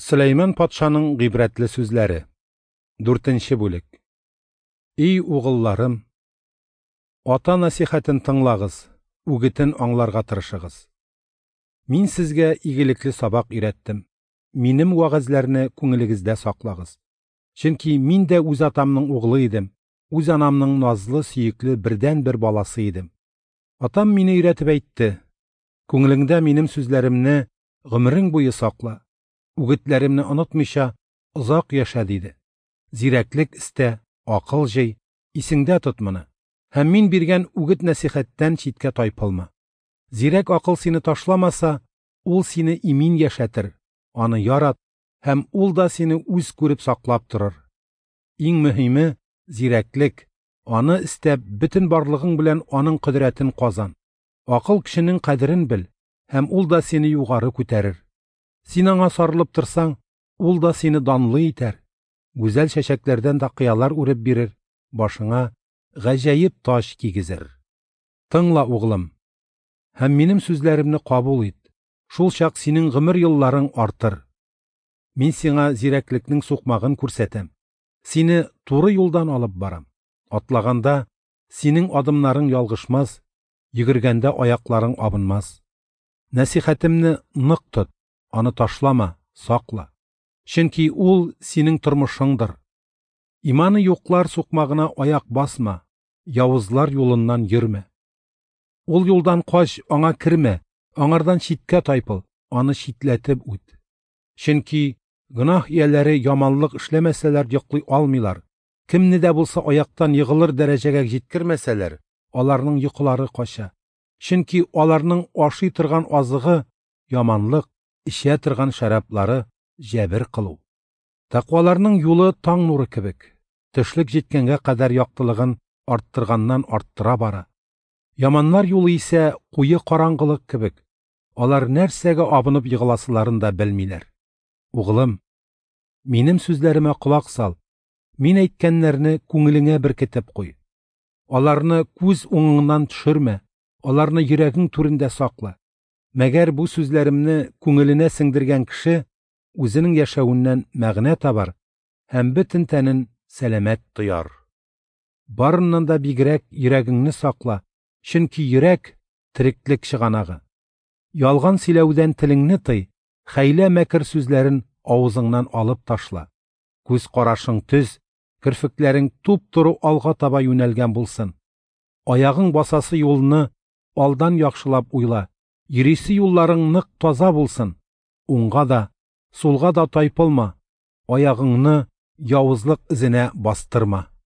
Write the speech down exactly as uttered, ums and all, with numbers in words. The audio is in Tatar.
Сөләйман патшаның гыйбрәтле сүзләре. Дүртенче бүлек. Эй угылларым, ата насихәтен тыңлагыз, үгетен аңларга тырышыгыз. Мин сезгә игелекле сабак өйрәттем. Минем вәгазьләрне күңелегездә саклагыз. Чөнки мин дә үз атамның углы идем, үз анамның назлы, сөекле бердән бер баласы идем. Атам мине өйрәтеп әйтте: күңелеңдә минем сүзләремне гомерең буе сакла. Үгетләремне онытмыйча озак яшә диде. Зирәклек истә, акыл җый, исеңдә тот моны. Һәм мин биргән үгет насихәттән читкә тайпылма. Зирәк акыл сине ташламаса, ул сине имин яшәтер, аны ярат, һәм ул да сине үз күреп саклап торыр. Иң мөһиме зирәклек, аны истәп бөтен барлыгың белән аның кодрәтен казан. Акыл кешенең кадерен бел, һәм ул да сине югары күтәрер. Син аңа сарылып торсаң, ул да сине данлы итәр. Гүзәл чәчәкләрдән дә кыялар үреп бирер, башыңа гаҗәеп таҗ кигезер. Тыңла, углым, һәм минем сүзләремне кабул ит. Шул чак синең гомер елларың артыр. Мин сиңа зирәклекнең сукмагын күрсәтәм. Сине туры юлдан алып барам. Атлаганда синең адымнарың ялгышмас, йөгергәндә аякларың абынмас. Насихәтемне нык тот, аны ташлама, сакла. Чөнки ул синең тормышыңдыр. Иманы юклар сукмагына аяк басма, явызлар юлыннан йөрмә. Ул юлдан кач, аңа кирмә, аңардан читкә тайпыл, аны читләтеп үт. Чөнки гынах ияләре яманлык эшләмәсәләр йоклый алмыйлар. Кемне дә булса аяктан йыгылыр дәрәҗәгә җиткермәсәләр, аларның йокылары кача. Чөнки аларның ашый торган азыгы яманлык, эчә торган шараплары җәбер кылу. Тақваларның юлы таң нуры кебек, төшлек җиткәнгә кадәр яктылыгын арттырганнан арттыра бара. Яманнар юлы исә куе караңгылык кебек, алар нәрсәгә абынып йыгыласыларын да белмиләр. Углым, минем сүзләремә кулак сал, мин әйткәннәрне күңелеңә беркетеп куй. Аларны күз уңыңнан төшермә, аларны йөрәгең түрендә сакла. Мәгәр бу сүзләремне күңеленә сеңдергән кеше үзенең яшәвеннән мәгънә табар һәм бөтен тәнен сәламәт тояр. Барыннан да бигрәк йөрәгеңне сакла, чөнки йөрәк тереклек чыганагы. Ялган сөйләүдән телеңне тый, хәйлә мәкер сүзләрен авызыңнан алып ташла. Күз карашың төз, кирфекләрең туп-туры алга таба юнәлгән булсын. Аягың басасы юлны алдан яхшылап уйла. Йөрисе юлларың нык таза булсын. Уңга да, сулга да тайпылма. Аягыңны явызлык изенә бастырма.